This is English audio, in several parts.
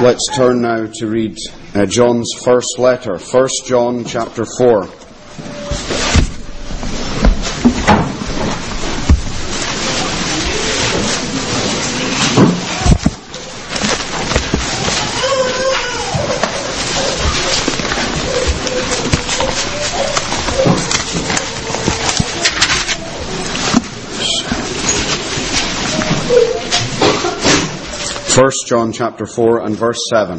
Let's turn now to read John's first letter, 1 John chapter 4. First John chapter 4 and verse 7.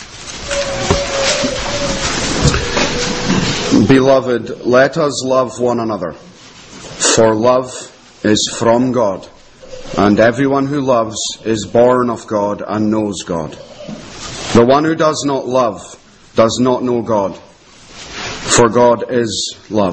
Beloved, let us love one another, for love is from God, and everyone who loves is born of God and knows God. The one who does not love does not know God, for God is love.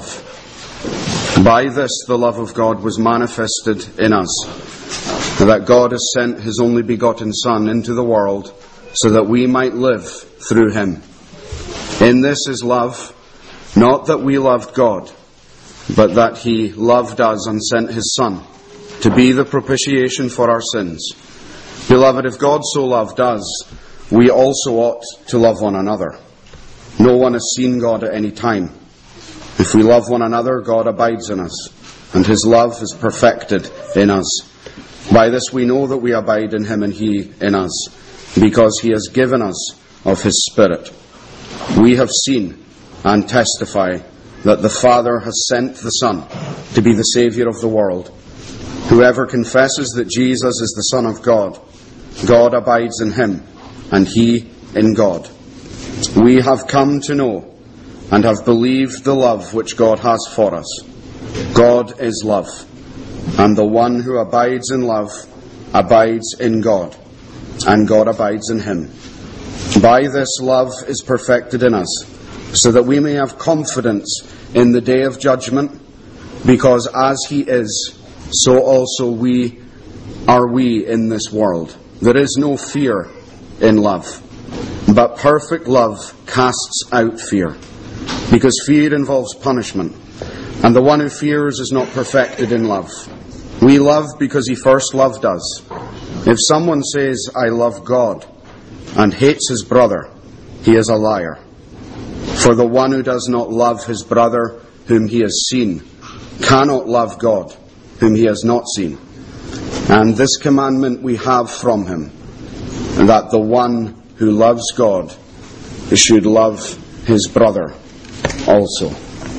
By this the love of God was manifested in us, that God has sent His only begotten Son into the world so that we might live through Him. In this is love, not that we loved God, but that He loved us and sent His Son to be the propitiation for our sins. Beloved, if God so loved us, we also ought to love one another. No one has seen God at any time. If we love one another, God abides in us, and His love is perfected in us. By this we know that we abide in Him and He in us, because He has given us of His Spirit. We have seen and testify that the Father has sent the Son to be the Saviour of the world. Whoever confesses that Jesus is the Son of God, God abides in Him and He in God. We have come to know and have believed the love which God has for us. God is love. And the one who abides in love abides in God, and God abides in him. By this love is perfected in us, so that we may have confidence in the day of judgment, because as He is, so also are we in this world. There is no fear in love, but perfect love casts out fear, because fear involves punishment, and the one who fears is not perfected in love. We love because He first loved us. If someone says, I love God, and hates his brother, he is a liar. For the one who does not love his brother whom he has seen cannot love God whom he has not seen. And this commandment we have from Him, that the one who loves God should love his brother also.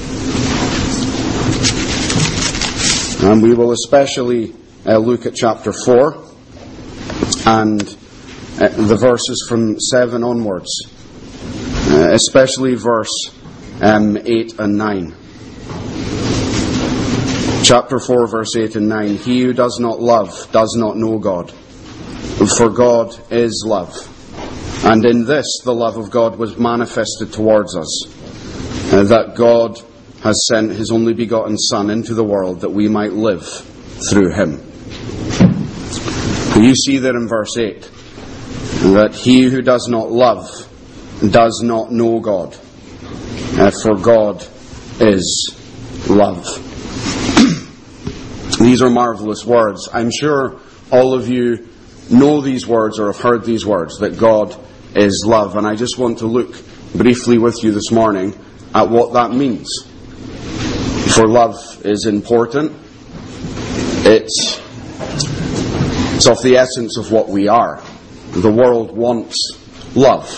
And we will especially look at chapter 4 and the verses from 7 onwards, especially verse 8 and 9. Chapter 4, verse 8 and 9. He who does not love does not know God, for God is love. And in this the love of God was manifested towards us, that God has sent His only begotten Son into the world that we might live through Him. You see there in verse 8 that he who does not love does not know God, for God is love. These are marvelous words. I'm sure all of you know these words or have heard these words, that God is love. And I just want to look briefly with you this morning at what that means. For love is important. It's of the essence of what we are. The world wants love.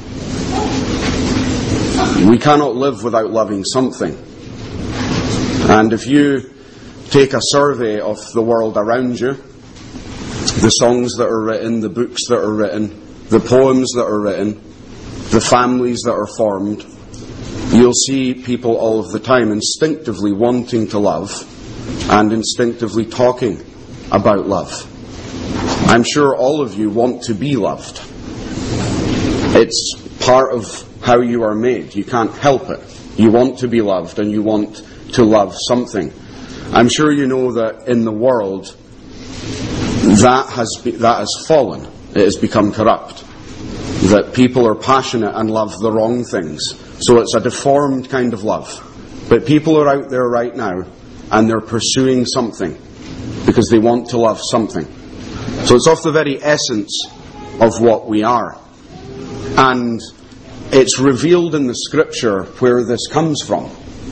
We cannot live without loving something. And if you take a survey of the world around you, the songs that are written, the books that are written, the poems that are written, the families that are formed, you'll see people all of the time instinctively wanting to love and instinctively talking about love. I'm sure all of you want to be loved. It's part of how you are made. You can't help it. You want to be loved and you want to love something. I'm sure you know that in the world that has fallen. It has become corrupt. That people are passionate and love the wrong things. So it's a deformed kind of love. But people are out there right now and they're pursuing something because they want to love something. So it's of the very essence of what we are. And it's revealed in the Scripture where this comes from.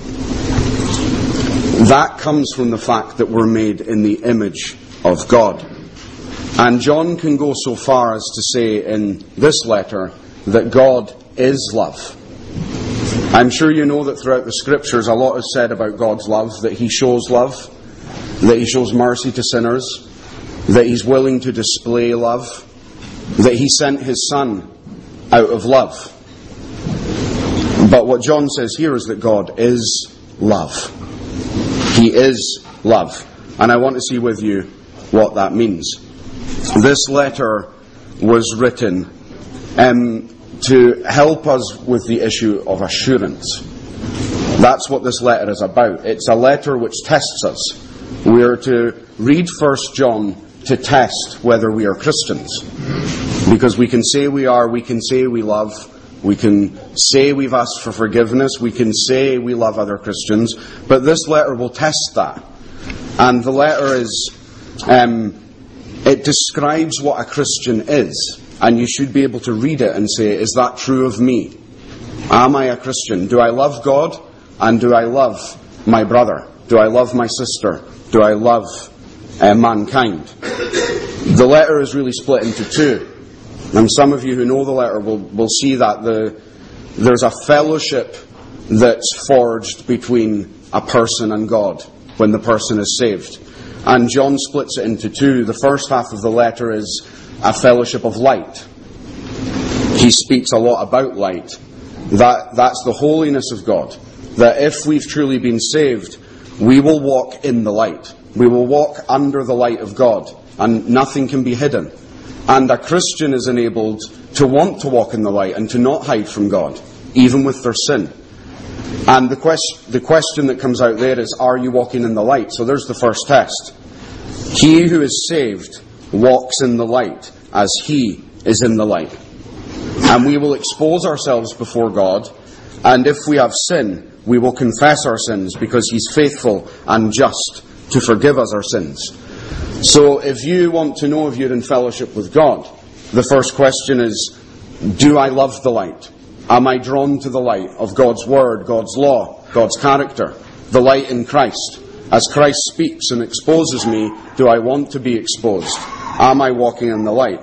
That comes from the fact that we're made in the image of God. And John can go so far as to say in this letter that God is love. I'm sure you know that throughout the Scriptures a lot is said about God's love, that He shows love, that He shows mercy to sinners, that He's willing to display love, that He sent His Son out of love. But what John says here is that God is love. He is love. And I want to see with you what that means. This letter was written to help us with the issue of assurance. That's what this letter is about. It's a letter which tests us. We are to read 1 John to test whether we are Christians. Because we can say we are, we can say we love, we can say we've asked for forgiveness, we can say we love other Christians, but this letter will test that. And the letter is, it describes what a Christian is. And you should be able to read it and say, is that true of me? Am I a Christian? Do I love God? And do I love my brother? Do I love my sister? Do I love mankind? The letter is really split into two. And some of you who know the letter will see that there's a fellowship that's forged between a person and God when the person is saved. And John splits it into two. The first half of the letter is a fellowship of light. He speaks a lot about light. That's the holiness of God. That if we've truly been saved, we will walk in the light. We will walk under the light of God, and nothing can be hidden. And a Christian is enabled to want to walk in the light and to not hide from God, even with their sin. And the question that comes out there is, are you walking in the light? So there's the first test. He who is saved walks in the light as He is in the light. And we will expose ourselves before God, and if we have sin, we will confess our sins, because He's faithful and just to forgive us our sins. So if you want to know if you're in fellowship with God, the first question is, do I love the light? Am I drawn to the light of God's Word, God's law, God's character, the light in Christ? As Christ speaks and exposes me, do I want to be exposed? Am I walking in the light?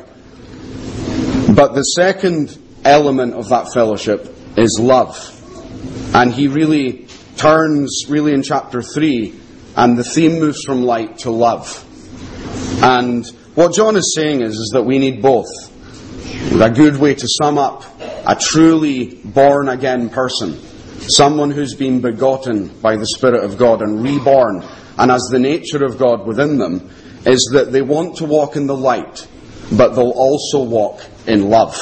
But the second element of that fellowship is love. And he really turns, in chapter 3, and the theme moves from light to love. And what John is saying is that we need both. A good way to sum up a truly born-again person, someone who's been begotten by the Spirit of God and reborn, and has the nature of God within them, is that they want to walk in the light, but they'll also walk in love.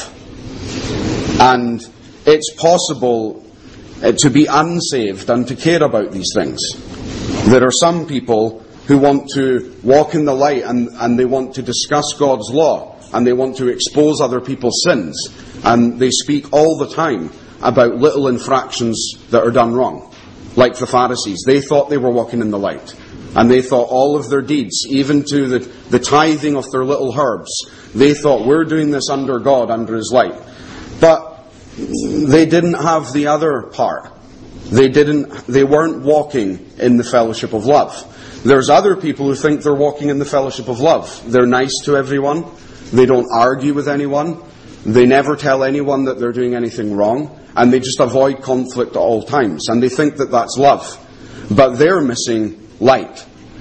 And it's possible to be unsaved and to care about these things. There are some people who want to walk in the light and they want to discuss God's law, and they want to expose other people's sins, and they speak all the time about little infractions that are done wrong. Like the Pharisees, they thought they were walking in the light, and they thought all of their deeds, even to the tithing of their little herbs, they thought, we're doing this under God, under His light. But they didn't have the other part. They weren't walking in the fellowship of love. There's other people who think they're walking in the fellowship of love. They're nice to everyone. They don't argue with anyone. They never tell anyone that they're doing anything wrong. And they just avoid conflict at all times. And they think that that's love. But they're missing light.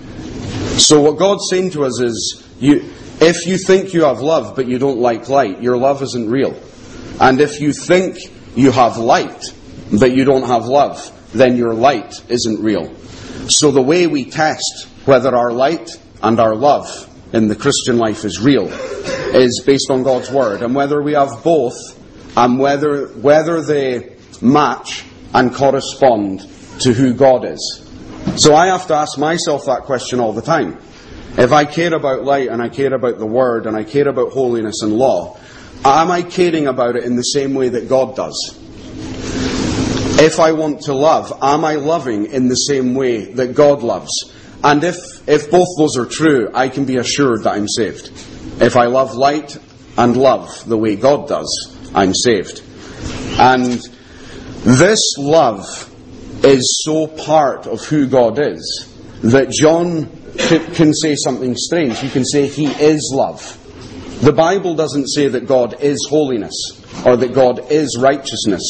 So what God's saying to us is, if you think you have love but you don't like light, your love isn't real. And if you think you have light but you don't have love, then your light isn't real. So the way we test whether our light and our love in the Christian life is real is based on God's Word, and whether we have both, and whether they match and correspond to who God is. So I have to ask myself that question all the time. If I care about light, and I care about the Word, and I care about holiness and law, am I caring about it in the same way that God does? If I want to love, am I loving in the same way that God loves? And if both those are true, I can be assured that I'm saved. If I love light and love the way God does, I'm saved. And this love is so part of who God is that John can say something strange. He can say he is love. The Bible doesn't say that God is holiness or that God is righteousness.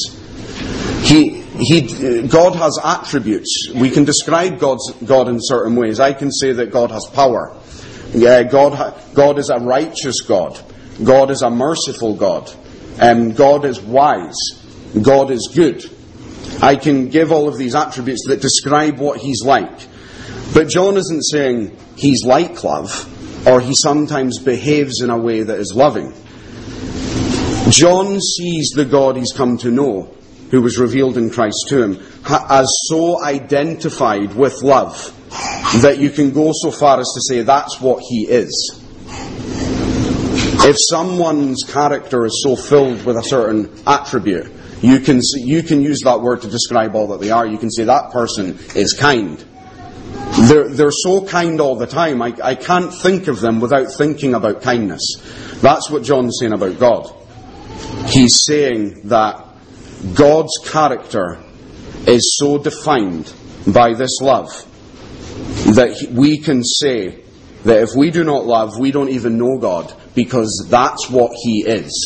God has attributes. We can describe God in certain ways. I can say that God has power. God is a righteous God. God is a merciful God. God is wise. God is good. I can give all of these attributes that describe what He's like. But John isn't saying He's like love, or He sometimes behaves in a way that is loving. John sees the God he's come to know, who was revealed in Christ to him, as so identified with love that you can go so far as to say that's what He is. If someone's character is so filled with a certain attribute, you can use that word to describe all that they are. You can say that person is kind. They're so kind all the time. I can't think of them without thinking about kindness. That's what John's saying about God. He's saying that God's character is so defined by this love that we can say that if we do not love, we don't even know God, because that's what He is.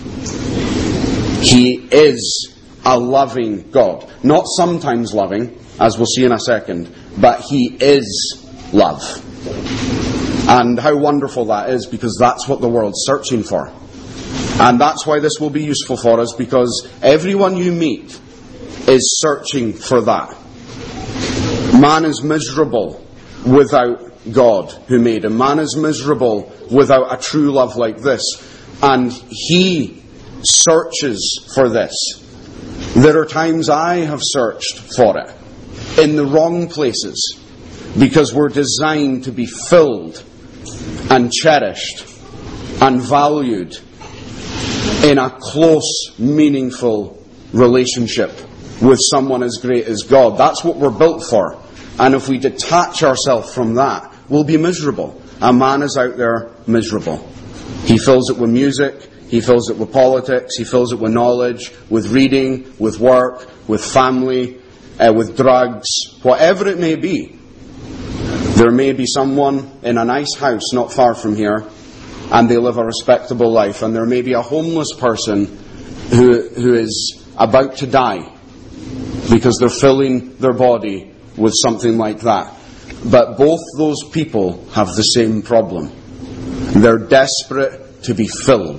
He is a loving God. Not sometimes loving, as we'll see in a second, but He is love. And how wonderful that is, because that's what the world's searching for. And that's why this will be useful for us, because everyone you meet is searching for that. Man is miserable without God who made him. Man is miserable without a true love like this. And he searches for this. There are times I have searched for it in the wrong places, because we're designed to be filled and cherished and valued in a close, meaningful relationship with someone as great as God. That's what we're built for. And if we detach ourselves from that, we'll be miserable. A man is out there miserable. He fills it with music, he fills it with politics, he fills it with knowledge, with reading, with work, with family, with drugs, whatever it may be. There may be someone in a nice house not far from here, and they live a respectable life, and there may be a homeless person who is about to die because they're filling their body with something like that. But both those people have the same problem. They're desperate to be filled.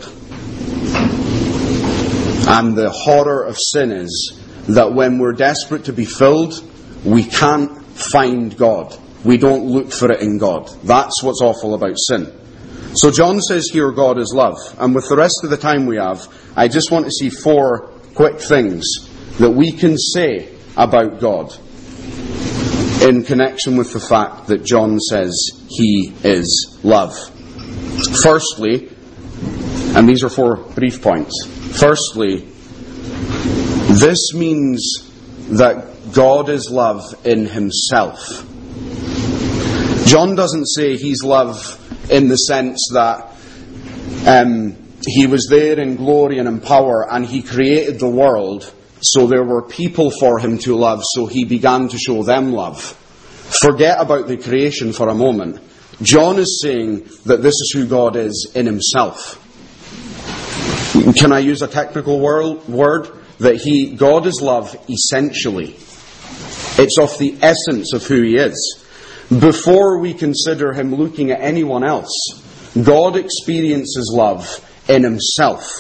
And the horror of sin is that when we're desperate to be filled, we can't find God. We don't look for it in God. That's what's awful about sin. So John says here God is love. And with the rest of the time we have, I just want to see 4 quick things that we can say about God in connection with the fact that John says He is love. Firstly, and these are 4 brief points. Firstly, this means that God is love in Himself. John doesn't say He's love in the sense that He was there in glory and in power and He created the world, so there were people for Him to love, so He began to show them love. Forget about the creation for a moment. John is saying that this is who God is in Himself. Can I use a technical word? That God is love essentially. It's of the essence of who He is. Before we consider Him looking at anyone else, God experiences love in Himself.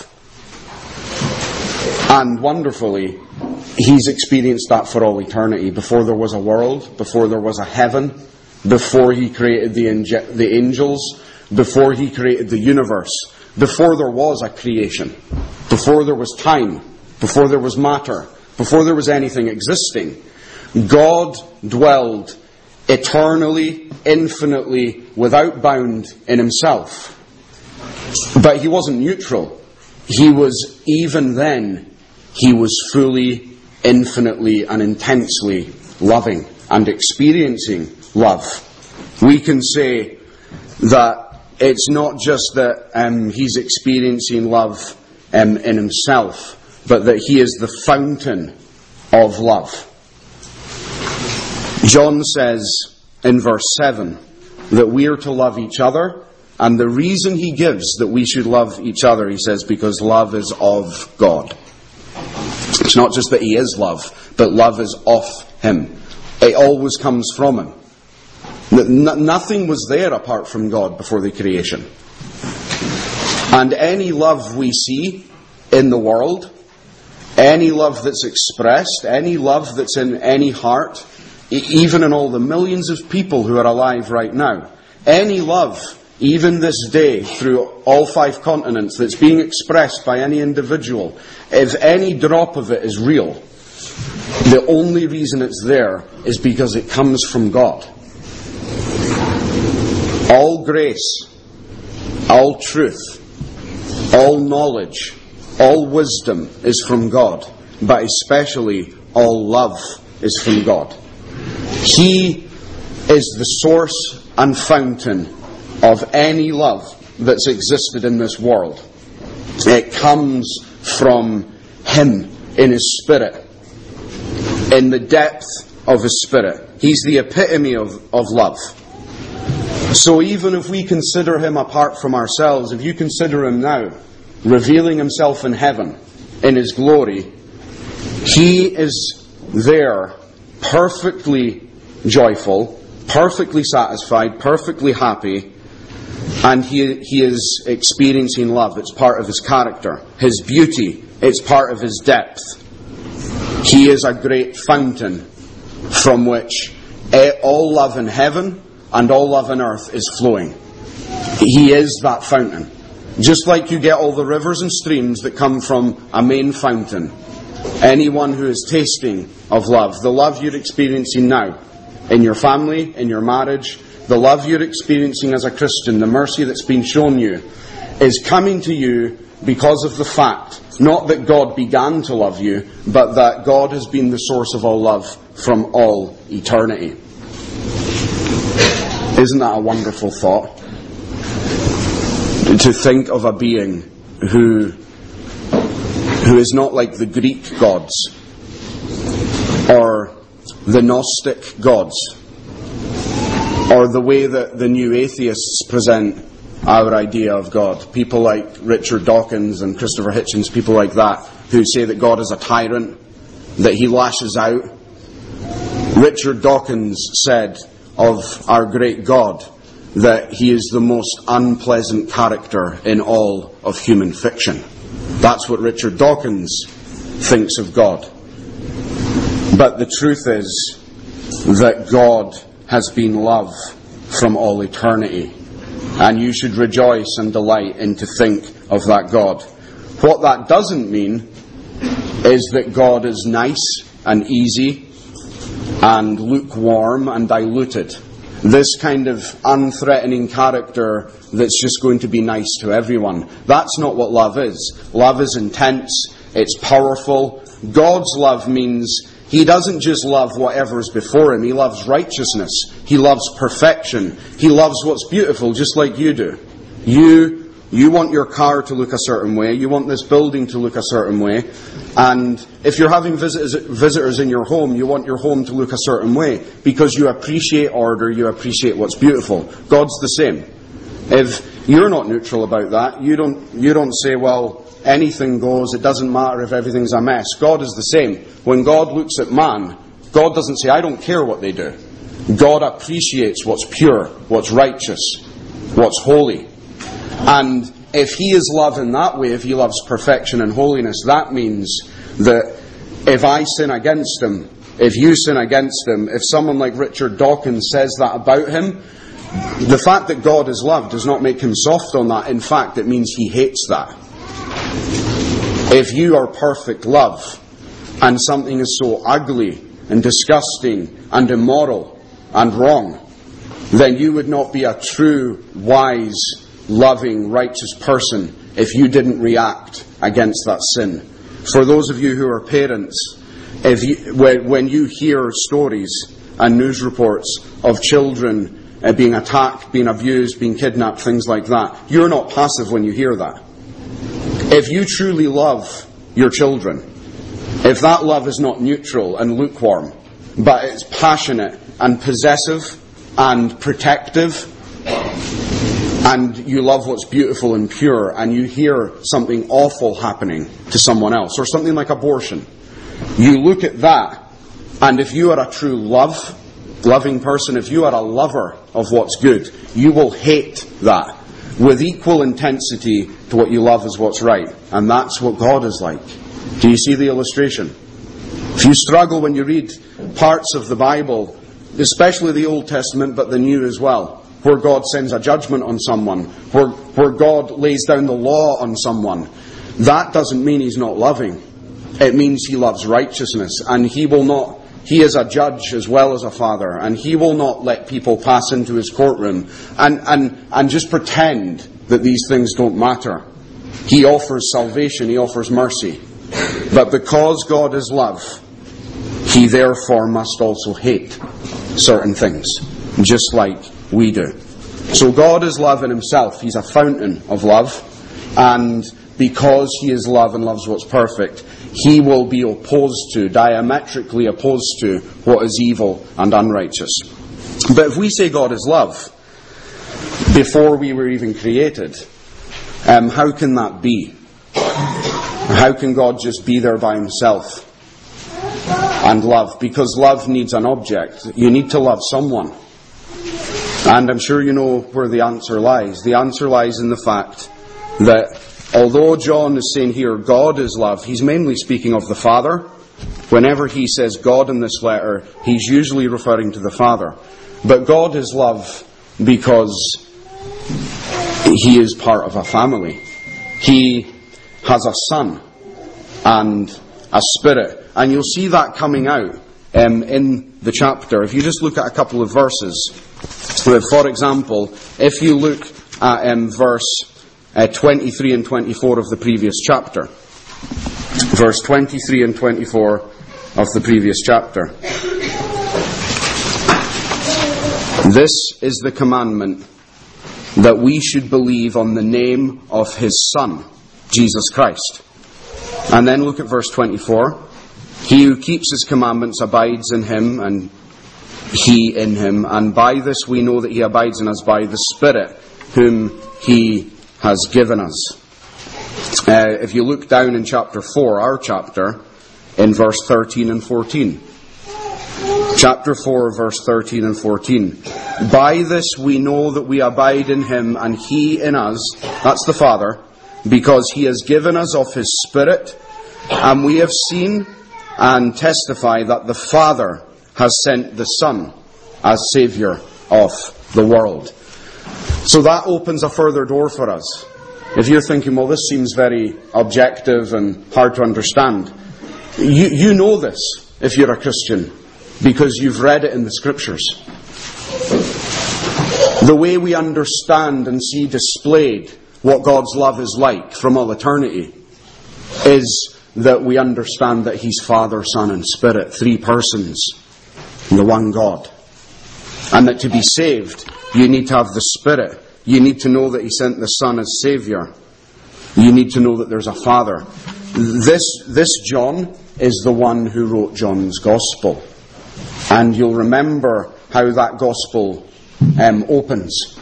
And wonderfully, He's experienced that for all eternity. Before there was a world, before there was a heaven, before He created the angels, before He created the universe, before there was a creation, before there was time, before there was matter, before there was anything existing, God dwelled eternally, infinitely, without bound in Himself. But He wasn't neutral. He was, even then, He was fully, infinitely and intensely loving and experiencing love. We can say that it's not just that He's experiencing love in himself, but that he is the fountain of love. John says in verse 7 that we are to love each other, and the reason he gives that we should love each other, he says, because love is of God. It's not just that he is love, but love is of him. It always comes from him. Nothing was there apart from God before the creation. And any love we see in the world, any love that's expressed, any love that's in any heart, even in all the millions of people who are alive right now, any love, even this day, through all 5 continents, that's being expressed by any individual, if any drop of it is real, the only reason it's there is because it comes from God. All grace, all truth, all knowledge, all wisdom is from God, but especially all love is from God. He is the source and fountain of any love that's existed in this world. It comes from him in his Spirit, in the depth of his Spirit. He's the epitome of love. So even if we consider him apart from ourselves, if you consider him now revealing himself in heaven in his glory, he is there perfectly joyful, perfectly satisfied, perfectly happy, and he is experiencing love. It's part of his character, his beauty. It's part of his depth. He is a great fountain from which all love in heaven and all love on earth is flowing. He is that fountain. Just like you get all the rivers and streams that come from a main fountain. Anyone who is tasting of love, the love you're experiencing now, in your family, in your marriage, the love you're experiencing as a Christian, the mercy that's been shown you, is coming to you because of the fact, not that God began to love you, but that God has been the source of all love from all eternity. Isn't that a wonderful thought? To think of a being who is not like the Greek gods or the Gnostic gods or the way that the new atheists present our idea of God. People like Richard Dawkins and Christopher Hitchens, people like that, who say that God is a tyrant, that he lashes out. Richard Dawkins said of our great God that he is the most unpleasant character in all of human fiction. That's what Richard Dawkins thinks of God. But the truth is that God has been love from all eternity. And you should rejoice and delight in to think of that God. What that doesn't mean is that God is nice and easy and lukewarm and diluted. This kind of unthreatening character that's just going to be nice to everyone. That's not what love is. Love is intense. It's powerful. God's love means he doesn't just love whatever is before him. He loves righteousness. He loves perfection. He loves what's beautiful, just like you do. You want your car to look a certain way. You want this building to look a certain way. And if you're having visitors in your home, you want your home to look a certain way because you appreciate order, you appreciate what's beautiful. God's the same. If you're not neutral about that, you don't say, well, anything goes, it doesn't matter if everything's a mess. God is the same. When God looks at man, God doesn't say, I don't care what they do. God appreciates what's pure, what's righteous, what's holy. And if he is love in that way, if he loves perfection and holiness, that means that if I sin against him, if you sin against him, if someone like Richard Dawkins says that about him, the fact that God is love does not make him soft on that. In fact, it means he hates that. If you are perfect love and something is so ugly and disgusting and immoral and wrong, then you would not be a true, wise, loving, righteous person if you didn't react against that sin. For those of you who are parents, when you hear stories and news reports of children being attacked, being abused, being kidnapped, things like that, you're not passive when you hear that. If you truly love your children, if that love is not neutral and lukewarm, but it's passionate and possessive and protective, and you love what's beautiful and pure, and you hear something awful happening to someone else, or something like abortion, you look at that, and if you are a true loving person, if you are a lover of what's good, you will hate that with equal intensity to what you love as what's right. And that's what God is like. Do you see the illustration? If you struggle when you read parts of the Bible, especially the Old Testament, but the New as well, where God sends a judgment on someone, where God lays down the law on someone, that doesn't mean He's not loving. It means He loves righteousness, and He is a judge as well as a father, and He will not let people pass into His courtroom and just pretend that these things don't matter. He offers salvation, He offers mercy. But because God is love, He therefore must also hate certain things, just like we do. So God is love in Himself. He's a fountain of love, and because He is love and loves what's perfect, He will be diametrically opposed to what is evil and unrighteous. But if we say God is love before we were even created, how can that be? How can God just be there by Himself and love? Because love needs an object. You need to love someone. And I'm sure you know where the answer lies. The answer lies in the fact that although John is saying here, God is love, he's mainly speaking of the Father. Whenever he says God in this letter, he's usually referring to the Father. But God is love because He is part of a family. He has a Son and a Spirit. And you'll see that coming out in the chapter. If you just look at a couple of verses. For example, if you look at verse 23 and 24 of the previous chapter. Verse 23 and 24 of the previous chapter. This is the commandment, that we should believe on the name of His Son, Jesus Christ. And then look at verse 24. He who keeps His commandments abides in Him, and He in Him. And by this we know that He abides in us, by the Spirit whom He has given us. If you look down in chapter 4, our chapter, in verse 13 and 14. Chapter 4, verse 13 and 14. By this we know that we abide in Him and He in us, that's the Father, because He has given us of His Spirit, and we have seen and testify that the Father has sent the Son as Saviour of the world. So that opens a further door for us. If you're thinking, well, this seems very objective and hard to understand, you know this if you're a Christian, because you've read it in the Scriptures. The way we understand and see displayed what God's love is like from all eternity is that we understand that He's Father, Son and Spirit, three persons in the one God. And that to be saved, you need to have the Spirit. You need to know that He sent the Son as Saviour. You need to know that there's a Father. This John is the one who wrote John's Gospel. And you'll remember how that Gospel opens.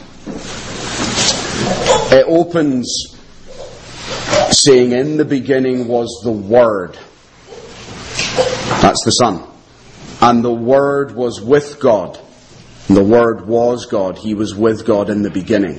It opens saying, in the beginning was the Word. That's the Son. And the Word was with God. The Word was God. He was with God in the beginning.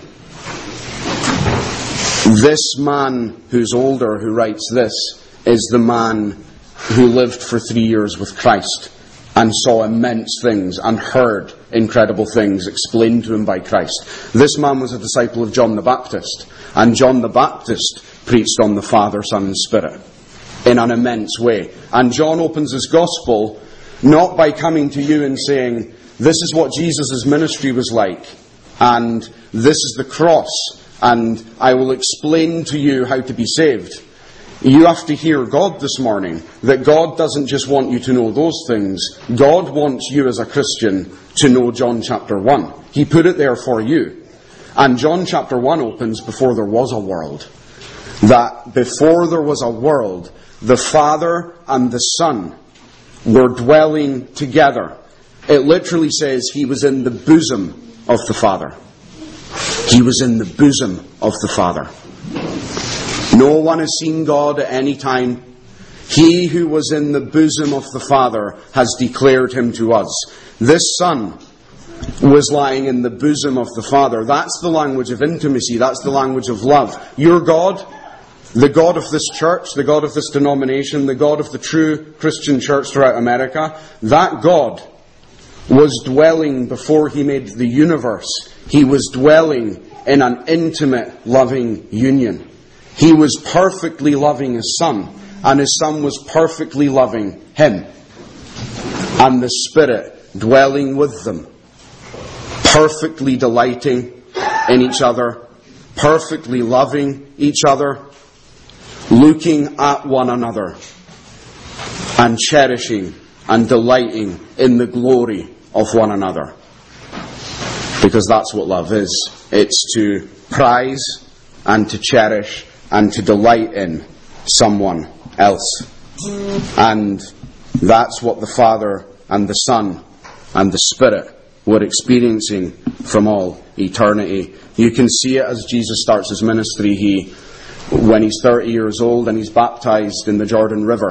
This man who's older, who writes this, is the man who lived for 3 years with Christ and saw immense things and heard incredible things explained to him by Christ. This man was a disciple of John the Baptist, and John the Baptist preached on the Father, Son and Spirit in an immense way. And John opens his Gospel not by coming to you and saying, this is what Jesus' ministry was like, and this is the cross, and I will explain to you how to be saved. You have to hear God this morning, that God doesn't just want you to know those things. God wants you as a Christian to know John chapter 1. He put it there for you. And John chapter 1 opens before there was a world. that before there was a world, the Father and the Son were dwelling together. It literally says he was in the bosom of the Father. He was in the bosom of the Father. No one has seen God at any time. He who was in the bosom of the Father has declared him to us. This Son was lying in the bosom of the Father. That's the language of intimacy. That's the language of love. Your God, the God of this church, the God of this denomination, the God of the true Christian church throughout America, that God was dwelling before he made the universe. He was dwelling in an intimate, loving union. He was perfectly loving his Son, and his Son was perfectly loving him. And the Spirit dwelling with them, perfectly delighting in each other, perfectly loving each other, looking at one another, and cherishing and delighting in the glory of one another. Because that's what love is. It's to prize and to cherish and to delight in someone else. And that's what the Father and the Son and the Spirit were experiencing from all eternity. You can see it as Jesus starts his ministry. When he's 30 years old and he's baptized in the Jordan River,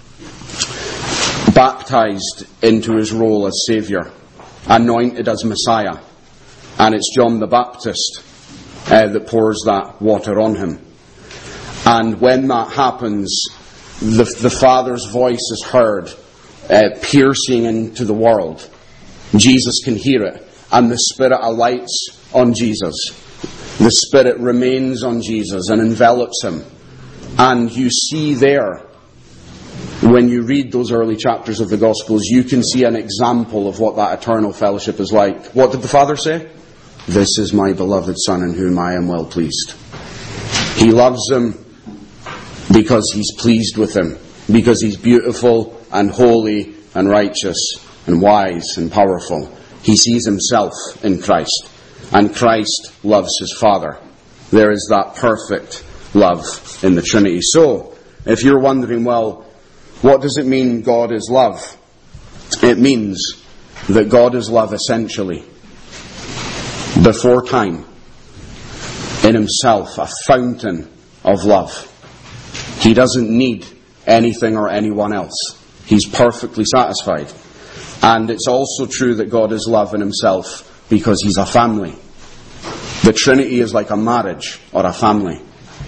baptized into his role as Saviour, anointed as Messiah. And it's John the Baptist that pours that water on him. And when that happens, the Father's voice is heard, piercing into the world. Jesus can hear it, and the Spirit alights on Jesus. The Spirit remains on Jesus and envelops him. And you see there, when you read those early chapters of the Gospels, you can see an example of what that eternal fellowship is like. What did the Father say? This is my beloved Son in whom I am well pleased. He loves him because he's pleased with him, because he's beautiful and holy and righteous and wise and powerful. He sees himself in Christ, and Christ loves his Father. There is that perfect love in the Trinity. So, if you're wondering, well, what does it mean God is love? It means that God is love essentially, before time, in himself, a fountain of love. He doesn't need anything or anyone else. He's perfectly satisfied. And it's also true that God is love in himself because he's a family. The Trinity is like a marriage or a family.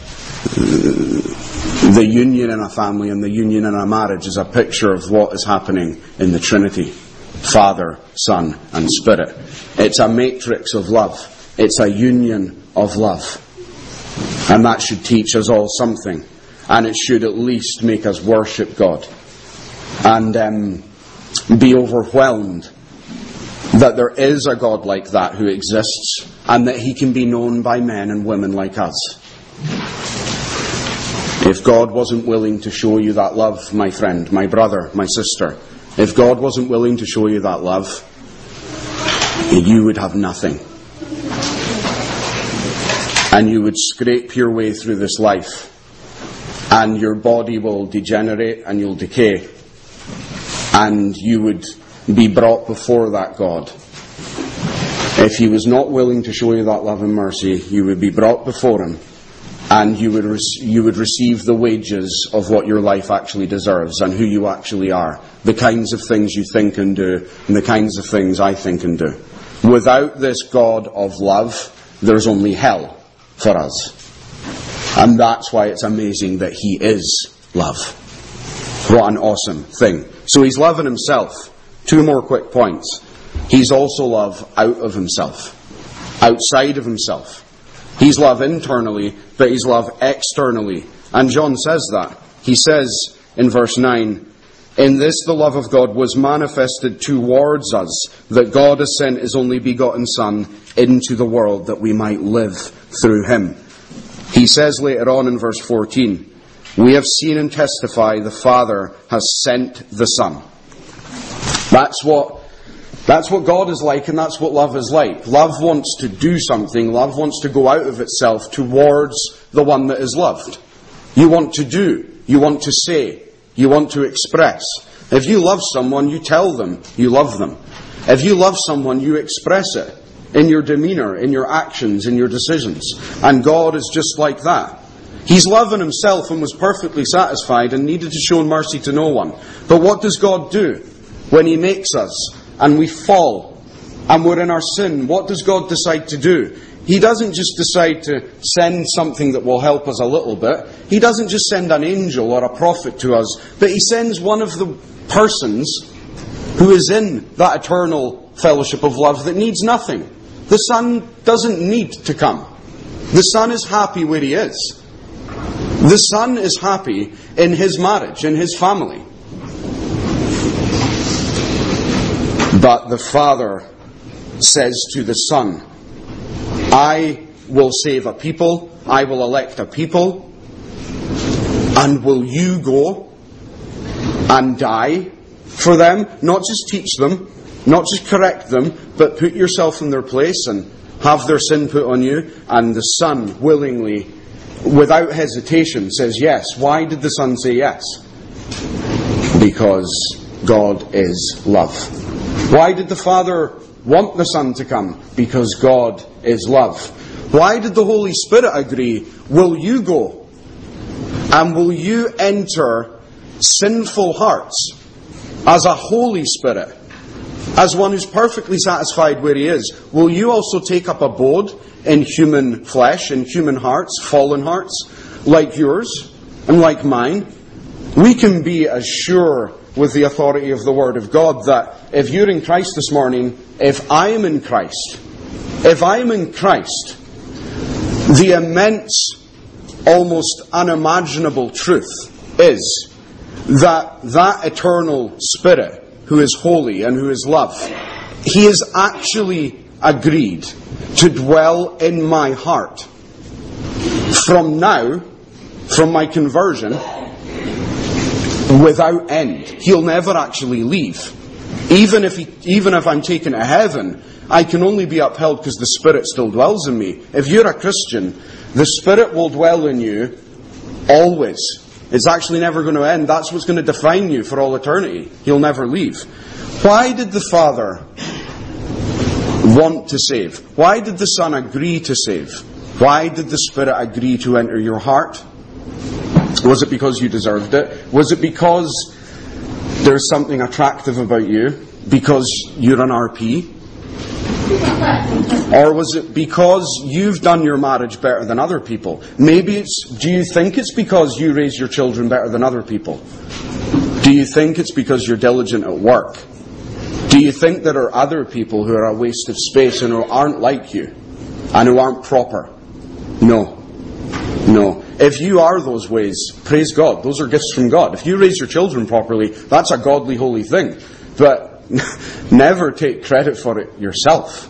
The union in a family and the union in a marriage is a picture of what is happening in the Trinity. Father, Son, and Spirit. It's a matrix of love. It's a union of love. And that should teach us all something. And it should at least make us worship God. And be overwhelmed that there is a God like that who exists, and that he can be known by men and women like us. If God wasn't willing to show you that love, my friend, my brother, my sister, if God wasn't willing to show you that love, you would have nothing. And you would scrape your way through this life, and your body will degenerate and you'll decay. And you would be brought before that God. If he was not willing to show you that love and mercy, you would be brought before him, and you would receive the wages of what your life actually deserves and who you actually are. The kinds of things you think and do, and the kinds of things I think and do. Without this God of love, there's only hell for us. And that's why it's amazing that he is love. What an awesome thing. So he's love in himself. 2 more quick points. He's also love out of himself, outside of himself. He's love internally, but he's love externally. And John says that. He says in verse 9, "In this the love of God was manifested towards us, that God has sent his only begotten Son into the world that we might live through him." He says later on in verse 14, "We have seen and testify the Father has sent the Son." That's what That's what God is like, and that's what love is like. Love wants to do something. Love wants to go out of itself towards the one that is loved. You want to do. You want to say. You want to express. If you love someone, you tell them you love them. If you love someone, you express it in your demeanour, in your actions, in your decisions. And God is just like that. He's love in himself and was perfectly satisfied and needed to show mercy to no one. But what does God do when he makes us and we fall and we're in our sin? What does God decide to do? He doesn't just decide to send something that will help us a little bit. He doesn't just send an angel or a prophet to us, but he sends one of the persons who is in that eternal fellowship of love that needs nothing. The Son doesn't need to come. The Son is happy where he is. The Son is happy in his marriage, in his family. But the Father says to the Son, I will save a people, I will elect a people, and will you go and die for them? Not just teach them, not just correct them, but put yourself in their place and have their sin put on you. And the Son willingly, without hesitation, says yes. Why did the Son say yes? Because God is love. Why did the Father want the Son to come? Because God is love. Why did the Holy Spirit agree? Will you go? And will you enter sinful hearts as a Holy Spirit? As one who's perfectly satisfied where he is. Will you also take up abode in human flesh, in human hearts, fallen hearts, like yours and like mine? We can be as sure with the authority of the Word of God that if you're in Christ this morning, if I am in Christ, the immense, almost unimaginable truth is that that eternal Spirit who is holy and who is love, he has actually agreed to dwell in my heart from now, from my conversion, without end. He'll never actually leave. Even if I'm taken to heaven, I can only be upheld because the Spirit still dwells in me. If you're a Christian, the Spirit will dwell in you always. It's actually never going to end. That's what's going to define you for all eternity. He'll never leave. Why did the Father want to save? Why did the Son agree to save? Why did the Spirit agree to enter your heart? Was it because you deserved it? Was it because there's something attractive about you? Because you're an RP? Or was it because you've done your marriage better than other people? Maybe do you think it's because you raise your children better than other people? Do you think it's because you're diligent at work? Do you think there are other people who are a waste of space and who aren't like you and who aren't proper? No. If you are those ways, praise God. Those are gifts from God. If you raise your children properly, that's a godly, holy thing. But never take credit for it yourself.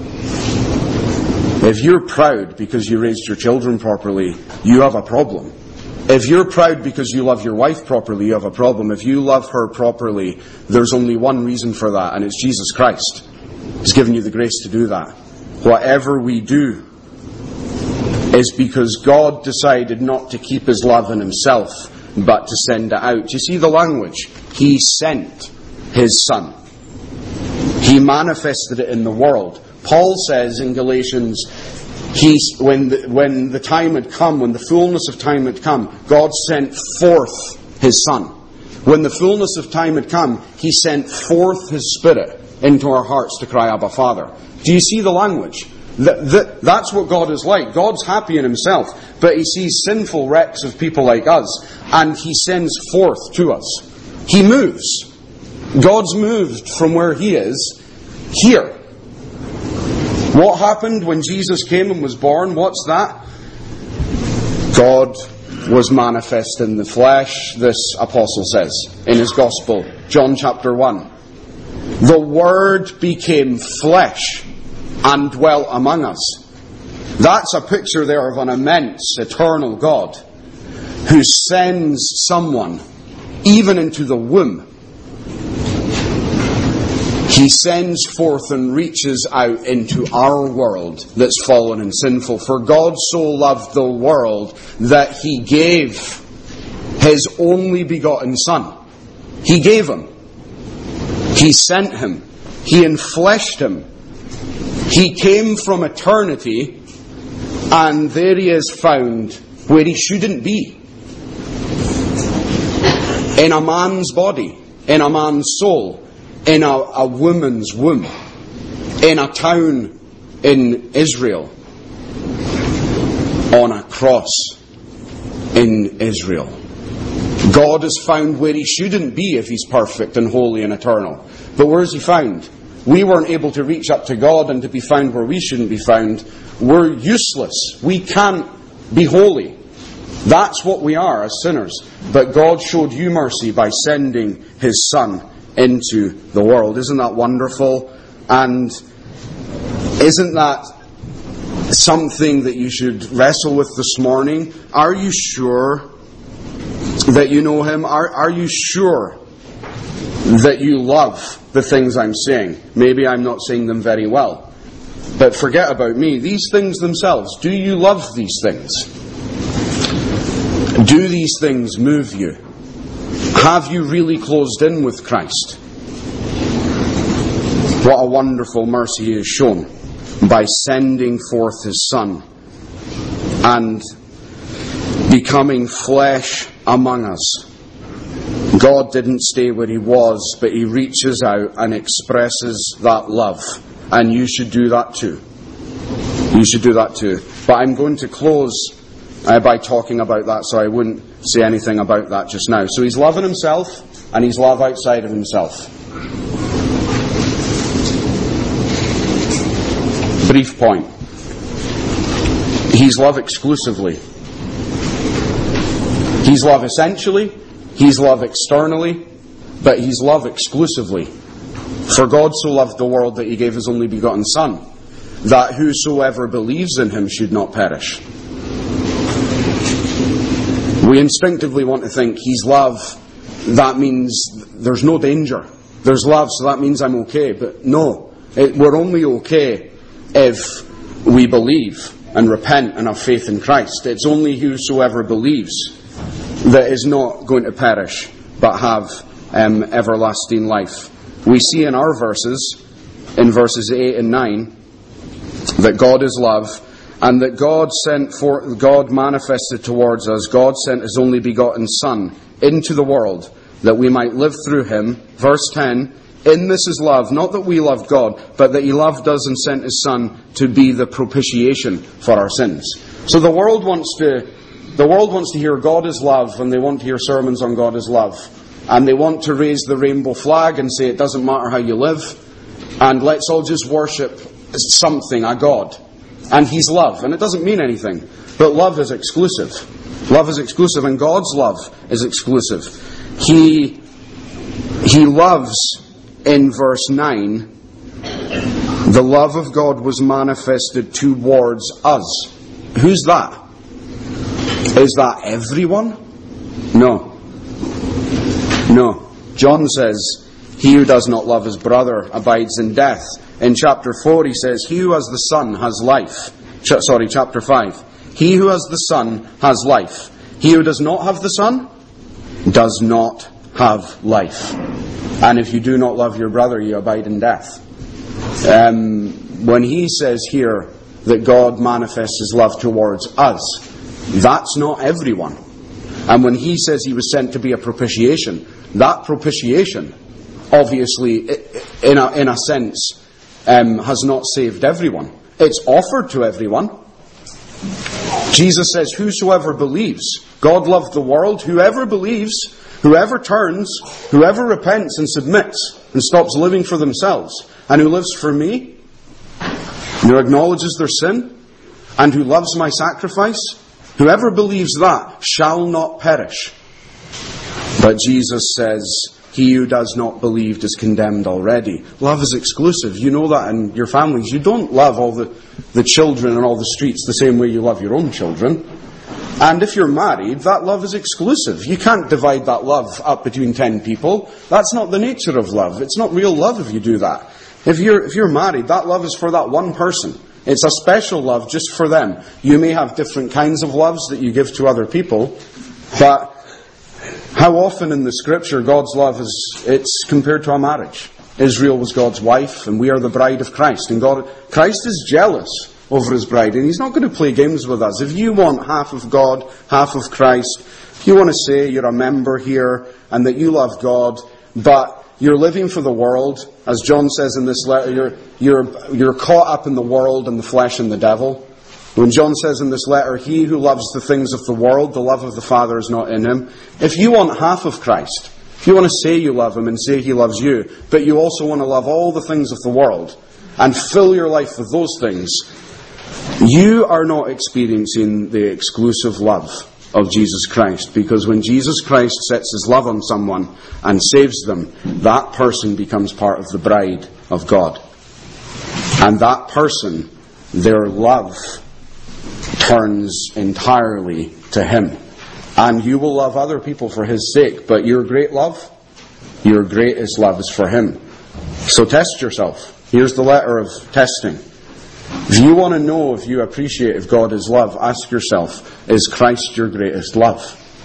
If you're proud because you raised your children properly, you have a problem. If you're proud because you love your wife properly, you have a problem. If you love her properly, there's only one reason for that, and it's Jesus Christ. He's given you the grace to do that. Whatever we do is because God decided not to keep his love in himself, but to send it out. You see the language? He sent his Son. He manifested it in the world. Paul says in Galatians, when the time had come, when the fullness of time had come, God sent forth his Son. When the fullness of time had come, he sent forth his Spirit into our hearts to cry, Abba, Father. Do you see the language? That's what God is like. God's happy in himself, but he sees sinful wrecks of people like us, and he sends forth to us. He moves. God's moved from where he is here. What happened when Jesus came and was born? What's that? God was manifest in the flesh, this apostle says in his gospel, John chapter 1. The Word became flesh and dwelt among us. That's a picture there of an immense, eternal God who sends someone even into the womb. He sends forth and reaches out into our world that's fallen and sinful. For God so loved the world that He gave His only begotten Son. He gave Him. He sent Him. He enfleshed Him. He came from eternity, and there He is found where He shouldn't be. In a man's body, in a man's soul, in a woman's womb, in a town in Israel, on a cross in Israel. God is found where He shouldn't be if He's perfect and holy and eternal. But where is He found? We weren't able to reach up to God and to be found where we shouldn't be found. We're useless. We can't be holy. That's what we are as sinners. But God showed you mercy by sending His Son into the world. Isn't that wonderful? And isn't that something that you should wrestle with this morning? Are you sure that you know Him? Are you sure that you love the things I'm saying? Maybe I'm not saying them very well. But forget about me. These things themselves, do you love these things? Do these things move you? Have you really closed in with Christ? What a wonderful mercy He has shown by sending forth His Son and becoming flesh among us. God didn't stay where He was, but He reaches out and expresses that love. And you should do that too. You should do that too. But I'm going to close by talking about that, so I wouldn't say anything about that just now. So He's love in Himself, and He's love outside of Himself. Brief point. He's love exclusively. He's love essentially, He's love externally, but He's love exclusively. For God so loved the world that He gave His only begotten Son, that whosoever believes in Him should not perish. We instinctively want to think He's love, that means there's no danger. There's love, so that means I'm okay. But no, we're only okay if we believe and repent and have faith in Christ. It's only whosoever believes that is not going to perish, but have everlasting life. We see in our verses, in verses 8 and 9, that God is love, and that God manifested towards us. God sent His only begotten Son into the world that we might live through Him. Verse 10, in this is love, not that we loved God, but that He loved us and sent His Son to be the propitiation for our sins. So the world wants to hear God is love, and they want to hear sermons on God is love. And they want to raise the rainbow flag and say it doesn't matter how you live, and let's all just worship something, a God. And He's love, and it doesn't mean anything. But love is exclusive. Love is exclusive, and God's love is exclusive. He loves, in verse 9, the love of God was manifested towards us. Who's that? Is that everyone? No. John says, he who does not love his brother abides in death. In chapter 4 he says, he who has the Son has life. Chapter 5. He who has the Son has life. He who does not have the Son does not have life. And if you do not love your brother, you abide in death. When he says here that God manifests His love towards us, that's not everyone. And when He says He was sent to be a propitiation, that propitiation, obviously, in a sense, has not saved everyone. It's offered to everyone. Jesus says, whosoever believes. God loved the world. Whoever believes, whoever turns, whoever repents and submits and stops living for themselves, and who lives for me, and who acknowledges their sin, and who loves my sacrifice, whoever believes that shall not perish. But Jesus says, he who does not believe is condemned already. Love is exclusive. You know that in your families. You don't love all the children in all the streets the same way you love your own children. And if you're married, that love is exclusive. You can't divide that love up between 10 people. That's not the nature of love. It's not real love if you do that. If you're married, that love is for that one person. It's a special love just for them. You may have different kinds of loves that you give to other people, but how often in the Scripture God's love it's compared to a marriage. Israel was God's wife, and we are the bride of Christ. And Christ is jealous over His bride, and He's not going to play games with us. If you want half of God, half of Christ, if you want to say you're a member here and that you love God, but you're living for the world, as John says in this letter, you're caught up in the world and the flesh and the devil. When John says in this letter, he who loves the things of the world, the love of the Father is not in him. If you want half of Christ, if you want to say you love Him and say He loves you, but you also want to love all the things of the world and fill your life with those things, you are not experiencing the exclusive love of Jesus Christ. Because when Jesus Christ sets His love on someone and saves them, that person becomes part of the bride of God. And that person, their love turns entirely to Him. And you will love other people for His sake, but your great love, your greatest love is for Him. So test yourself. Here's the letter of testing. If you want to know if you appreciate if God is love, ask yourself, is Christ your greatest love?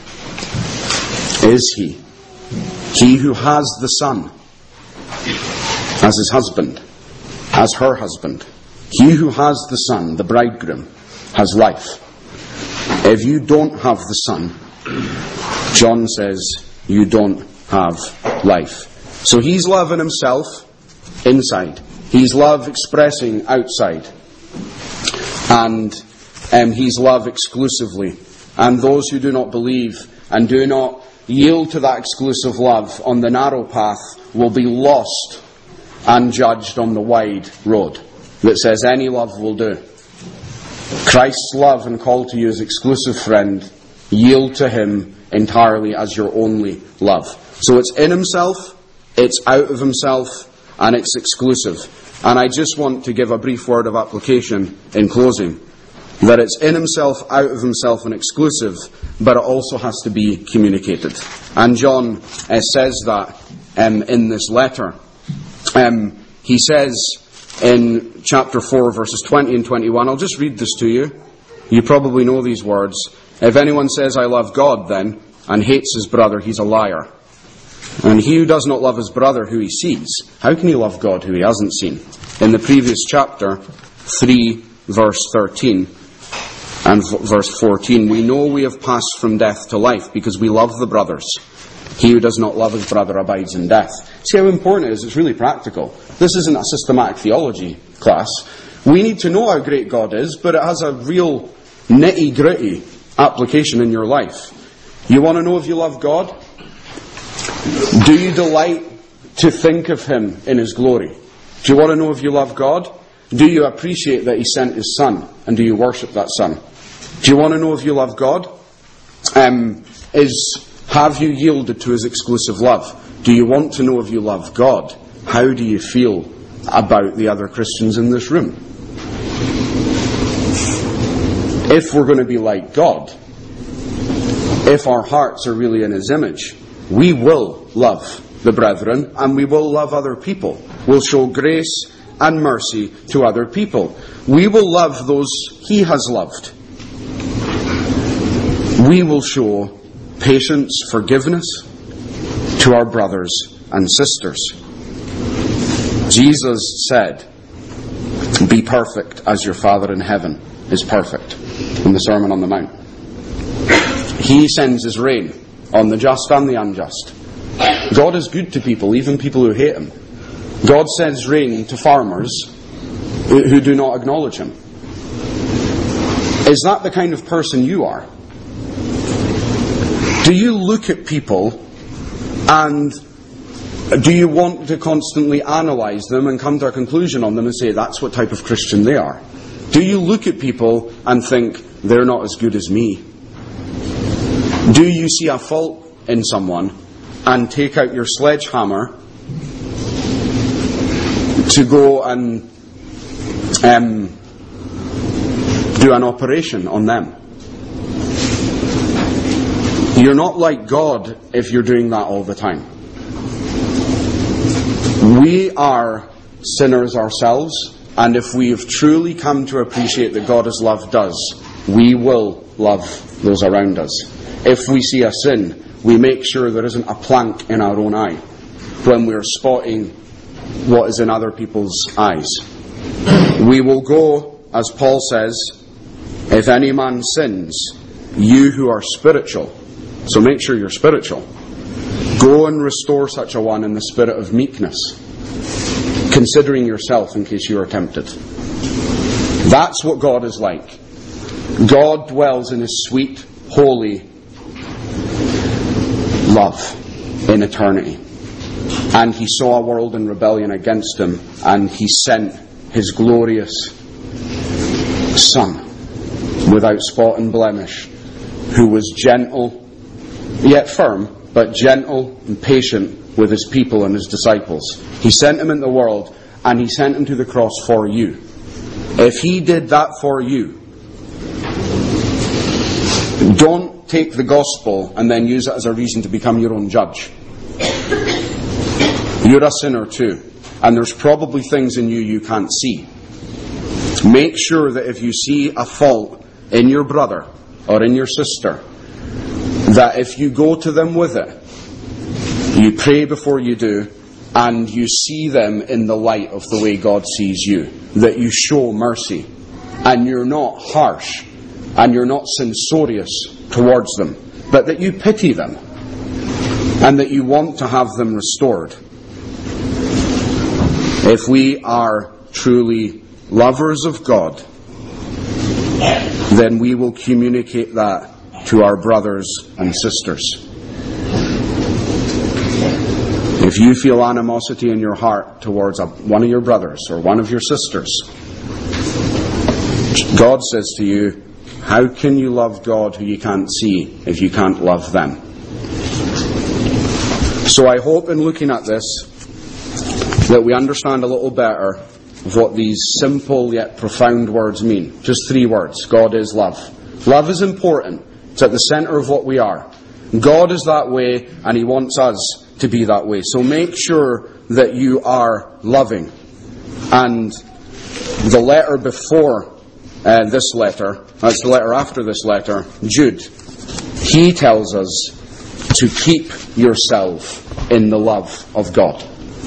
Is He? He who has the Son as His husband, as her husband. He who has the Son, the bridegroom, has life. If you don't have the Son, John says, you don't have life. So He's love in Himself, inside. He's love expressing outside. And He's love exclusively. And those who do not believe and do not yield to that exclusive love on the narrow path will be lost and judged on the wide road that says any love will do. Christ's love and call to you as exclusive friend, yield to Him entirely as your only love. So it's in Himself, it's out of Himself, and it's exclusive. And I just want to give a brief word of application in closing. That it's in Himself, out of Himself, and exclusive, but it also has to be communicated. And John says that in this letter. He says in chapter 4, verses 20 and 21, I'll just read this to you. You probably know these words. If anyone says, I love God, then, and hates his brother, he's a liar. And he who does not love his brother who he sees, how can he love God who he hasn't seen? In the previous chapter, 3, verse 13 and verse 14, we know we have passed from death to life because we love the brothers. He who does not love his brother abides in death. See how important it is? It's really practical. This isn't a systematic theology class. We need to know how great God is, but it has a real nitty-gritty application in your life. You want to know if you love God? Do you delight to think of Him in His glory? Do you want to know if you love God? Do you appreciate that He sent His Son? And do you worship that Son? Do you want to know if you love God? Have you yielded to His exclusive love? Do you want to know if you love God? How do you feel about the other Christians in this room? If we're going to be like God, if our hearts are really in His image, we will love the brethren and we will love other people. We'll show grace and mercy to other people. We will love those He has loved. We will show patience, forgiveness to our brothers and sisters. Jesus said, be perfect as your Father in heaven is perfect, in the Sermon on the Mount. He sends His rain on the just and the unjust. God is good to people, even people who hate Him. God sends rain to farmers who do not acknowledge Him. Is that the kind of person you are? Do you look at people and do you want to constantly analyse them and come to a conclusion on them and say that's what type of Christian they are? Do you look at people and think they're not as good as me? Do you see a fault in someone and take out your sledgehammer to go and do an operation on them? You're not like God if you're doing that all the time. We are sinners ourselves, and if we have truly come to appreciate that God has loved us, we will love those around us. If we see a sin, we make sure there isn't a plank in our own eye when we're spotting what is in other people's eyes. We will go, as Paul says, if any man sins, you who are spiritual, so make sure you're spiritual, go and restore such a one in the spirit of meekness, considering yourself in case you are tempted. That's what God is like. God dwells in His sweet, holy love in eternity. And He saw a world in rebellion against Him, and He sent His glorious Son, without spot and blemish, who was gentle, yet firm, but gentle and patient with His people and His disciples. He sent Him into the world, and He sent Him to the cross for you. If He did that for you, don't take the gospel and then use it as a reason to become your own judge. You're a sinner too, and there's probably things in you can't see. Make sure that if you see a fault in your brother or in your sister, that if you go to them with it, you pray before you do, and you see them in the light of the way God sees you, that you show mercy, and you're not harsh, and you're not censorious towards them, but that you pity them, and that you want to have them restored. If we are truly lovers of God, then we will communicate that to our brothers and sisters. If you feel animosity in your heart towards one of your brothers or one of your sisters, God says to you, how can you love God who you can't see if you can't love them? So I hope in looking at this that we understand a little better of what these simple yet profound words mean. Just 3 words. God is love. Love is important. It's at the centre of what we are. God is that way, and He wants us to be that way. So make sure that you are loving. And the letter before this letter, that's the letter after this letter, Jude, he tells us to keep yourself in the love of God.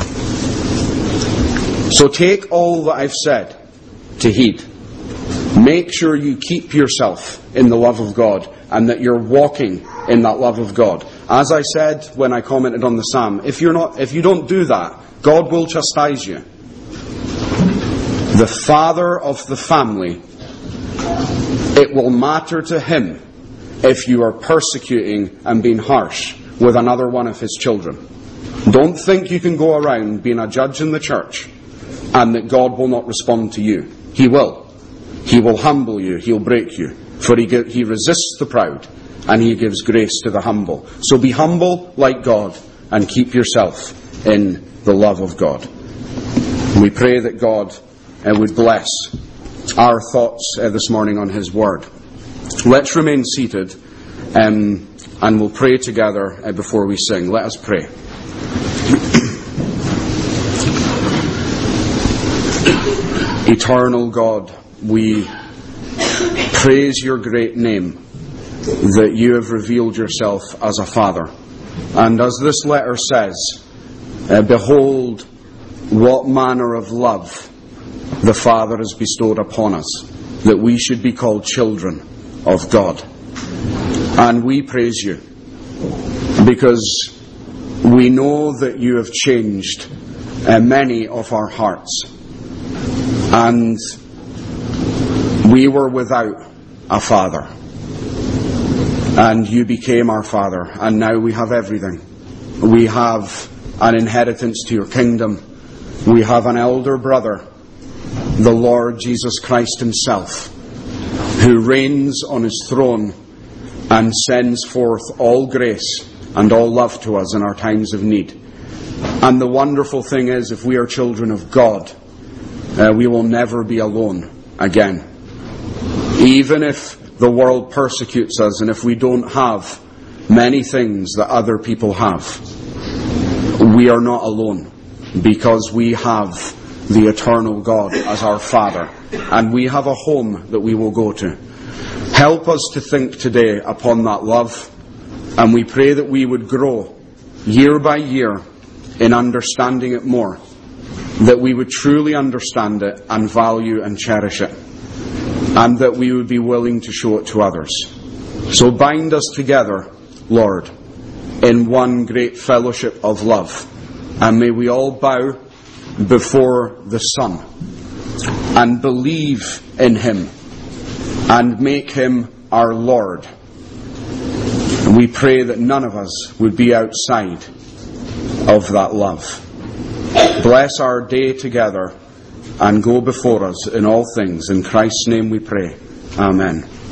So take all that I've said to heed. Make sure you keep yourself in the love of God, and that you're walking in that love of God. As I said when I commented on the psalm, if you don't do that, God will chastise you. The father of the family, it will matter to him if you are persecuting and being harsh with another one of his children. Don't think you can go around being a judge in the church and that God will not respond to you. He will. He will humble you. He'll break you. For he resists the proud, and He gives grace to the humble. So be humble like God, and keep yourself in the love of God. We pray that God would bless our thoughts this morning on His Word. Let's remain seated, and we'll pray together before we sing. Let us pray. Eternal God, we praise Your great name, that You have revealed Yourself as a Father. And as this letter says, behold what manner of love the Father has bestowed upon us, that we should be called children of God. And we praise You, because we know that You have changed many of our hearts. And we were without a father, and You became our Father, and now we have everything. We have an inheritance to Your kingdom. We have an elder brother, the Lord Jesus Christ Himself, who reigns on His throne and sends forth all grace and all love to us in our times of need. And the wonderful thing is, if we are children of God, we will never be alone again. Even if the world persecutes us, and if we don't have many things that other people have, we are not alone, because we have the eternal God as our Father, and we have a home that we will go to. Help us to think today upon that love, and we pray that we would grow year by year in understanding it more, that we would truly understand it and value and cherish it, and that we would be willing to show it to others. So bind us together, Lord, in one great fellowship of love, and may we all bow before the Son and believe in Him and make Him our Lord. And we pray that none of us would be outside of that love. Bless our day together and go before us in all things. In Christ's name we pray. Amen.